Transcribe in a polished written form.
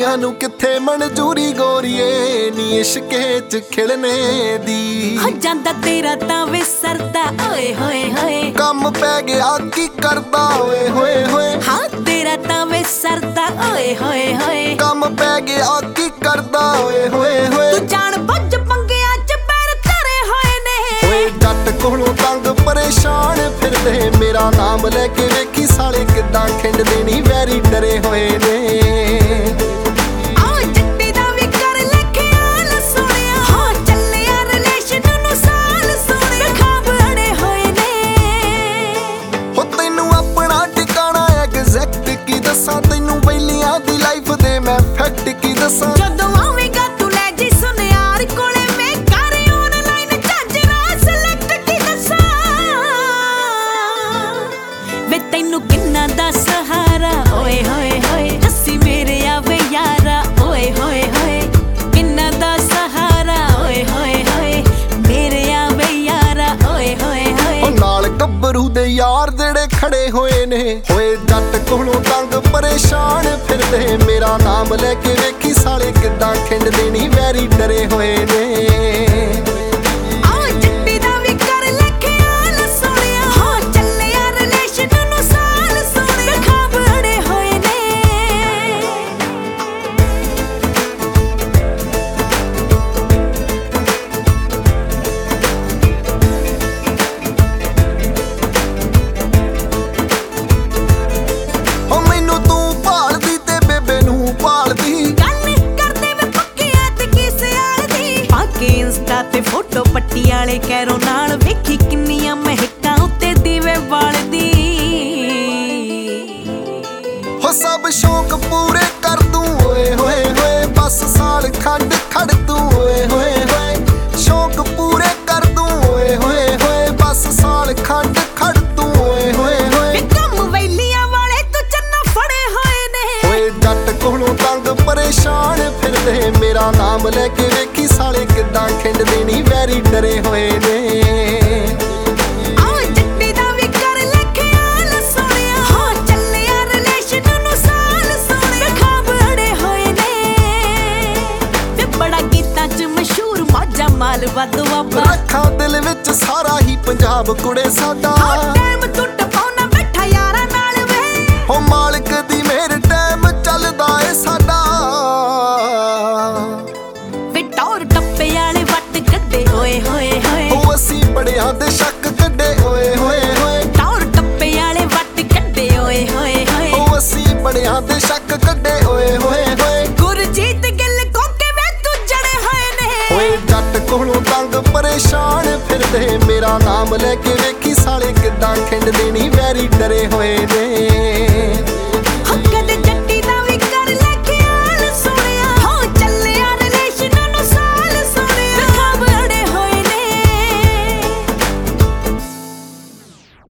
ਕੁੜੀਆਂ ਨੂੰ ਕਿੱਥੇ ਮਨਜ਼ੂਰੀ ਗੋਰੀਏ ਨੀ ਇਸ਼ਕੇ ਚ ਖਿਲਨੇ ਦੀ। ਹੋ ਜਾਂਦਾ ਤੇਰਾ ਤਾਂ ਵੇ ਸਰਦਾ ਓਏ ਹੋਏ ਹੋਏ, ਕੰਮ ਪੈ ਗਿਆ ਕੀ ਕਰਦਾ ਓਏ ਹੋਏ ਹੋਏ। ਹਾਂ ਤੇਰਾ ਤਾਂ ਵੇ ਸਰਦਾ ਓਏ ਹੋਏ ਹੋਏ, ਕੰਮ ਪੈ ਗਿਆ ਕੀ ਕਰਦਾ ਓਏ ਹੋਏ ਹੋਏ। ਤੂੰ ਜਾਣ ਬੁੱਝ ਪੰਗਿਆਂ ਚ ਪੈਰ ਧਰੇ ਹੋਏ ਨੇ। ਓਏ ਜੱਟ ਕੋਲੋਂ ਤੰਗ ਪਰੇਸ਼ਾਨ ਫਿਰਦੇ, ਮੇਰਾ ਨਾਮ ਲੈ ਕੇ ਵੇਖੀ ਸਾਲੇ ਕਿੱਦਾਂ ਖਿੰਡਦੇ ਨੀ ਵੈਰੀ ਡਰੇ ਹੋਏ ਨੇ। ਤੈਨੂੰ ਬੈਲੀਆਂ ਦੀ ਲਾਈਫ ਦੇ ਮੈਂ ਫੈਕਟ ਕੀ ਦੱਸਾਂ। ਜਦੋਂ ਆਵੇਂਗਾ ਤੂੰ ਲੈ ਜੀ ਸੁਨਿਆਰ ਕੋਲੇ ਮੈਂ ਕਰ ਆਨਲਾਈਨ ਝਾਂਜਰਾ ਸਿਲੈਕਟ ਕੀ ਦੱਸਾਂ। ਵੇ ਤੈਨੂੰ ਕਿੰਨਾ ਦਾ ਸਹਾਰਾ ਓਏ ਹੋਏ ਹੋਏ, ਹੱਸੀ ਮੇਰੇ ਆਵੇ ਯਾਰਾ ਓਏ ਹੋਏ ਹੋਏ। ਕਿੰਨਾ ਦਾ ਸਹਾਰਾ ਓਏ ਹੋਏ ਹੋਏ, ਮੇਰੇ ਆਵੇ ਯਾਰਾ ਓਏ ਹੋਏ ਹੋਏ। ਉਹ ਨਾਲ ਗੱਭਰੂ ਦੇ ਯਾਰ ਜਿਹੜੇ ਖੜੇ ਹੋਏ ਨੇ। ਹੋਏ ਜੱਟ ਕੋਲੋਂ ਤੰਗ ਪਰੇਸ਼ਾਨ ਫਿਰਦੇ, ਮੇਰਾ ਨਾਮ ਲੈ ਕੇ ਵੇਖੀ ਸਾਲੇ ਕਿੱਦਾਂ ਖਿੰਡਦੇ ਨੀ ਵੈਰੀ ਡਰੇ ਹੋਏ ਨੇ। ਤੇ ਫੋਟੋ ਪੱਟੀ ਵਾਲੇ ਕੈਰੋ ਨਾਲ ਵੇਖੀ ਕਿੰਨੀਆਂ ਮਹਿਕਾਂ ਉੱਤੇ ਦੀਵੇ ਬਾਲਦੀ। ਹੋ ਸਭ ਸ਼ੌਕ ਪੂਰੇ ਕਰ ਦੂੰ ਓਏ ਹੋਏ ਹੋਏ, ਬਸ ਸਾਲ ਖੰਡ ਖੜ ਤੂੰ ਓਏ ਹੋਏ ਹੋਏ। ਸ਼ੌਕ ਪੂਰੇ ਕਰ ਦੂੰ ਓਏ ਹੋਏ ਹੋਏ, ਬਸ ਸਾਲ ਖੰਡ ਖੜ ਤੂੰ ਓਏ ਹੋਏ ਹੋਏ। ਕੰਮ ਵੈਲੀਆਂ ਵਾਲੇ ਤੂੰ ਚੰਨਾ ਫੜੇ ਹੋਏ ਨੇ। ਓਏ ਜੱਟ ਕੋਲੋਂ ਤੰਗ ਪਰੇਸ਼ਾਨ ਫਿਰਦੇ, ਮੇਰਾ ਨਾਮ ਲੈ ਕੇ ਵੇਖੀ ਸਾਲੇ ਕਿੱਦਾਂ ਖਿੰਡਦੇ ਨੀ ਵੈਰੀ ਡਰੇ ਹੋਏ ਨੇ। ਜੱਟੀ ਦਾ ਵੀ ਕਰ ਲਖਿਆ ਲਸੋਣਿਆ, ਹੋ ਚੱਲਿਆ ਰਿਲੇਸ਼ਨ ਨੂੰ ਸਾਲ ਸੋਹਣੇ। ਖਾਬ ਅੜੇ ਹੋਏ ਨੇ ਤੇ ਬੜਾ ਗੀਤਾਂ ਚ ਮਸ਼ਹੂਰ ਮਾਝਾ ਮਾਲ ਵਾਧਵਾ ਰੱਖਾਂ ਦਿਲ ਵਿੱਚ ਸਾਰਾ ਹੀ ਪੰਜਾਬ ਕੁੜੇ ਸਾਡਾ। ਟਾਈਮ ਤੂੰ ਟਪਾਉਣਾ ਬੈਠਾ ਯਾਰਾਂ ਨਾਲ ਵੇ, ਹੋ ਮਾਲਕ ਦੀ ਮੇਰ ਟਾਈਮ ਚੱਲਦਾ ਏ ਸਾਡਾ। ਵੇ ਟੌਰ ਟੱਪੇ ਵਾਲੇ ਵੱਟ ਕੱਢੇ ਓਏ ਹੋਏ ਹੋਏ, ਉਹ ਅਸੀਂ ਬੜਿਆਂ ਦੇ ਸ਼ੱਕ ਕੱਢੇ ਓਏ ਹੋਏ ਹੋਏ। ਟੌਰ ਟੱਪੇ ਵਾਲੇ ਵੱਟ ਕੱਢੇ ਓਏ ਹੋਏ ਹੋਏ, ਉਹ ਅਸੀਂ ਬੜਿਆਂ ਦੇ ਸ਼ੱਕ ਕੱਢੇ ਓਏ ਹੋਏ ਹੋਏ। ਗੁਰਜੀਤ ਗਿੱਲ ਕੋਕੇ ਵੇ ਤੂੰ ਜੜੇ ਹੋਏ ਨੇ। ਓਏ ਜੱਟ ਕੋਲੋਂ ਤੰਗ ਪਰੇਸ਼ਾਨ ਫਿਰਦੇ, ਮੇਰਾ ਨਾਮ ਲੈ ਕੇ ਵੇਖੀ ਸਾਲੇ ਕਿੱਦਾਂ ਖਿੰਡਦੇ ਨੀ ਵੈਰੀ ਡਰੇ ਹੋਏ ਨੇ।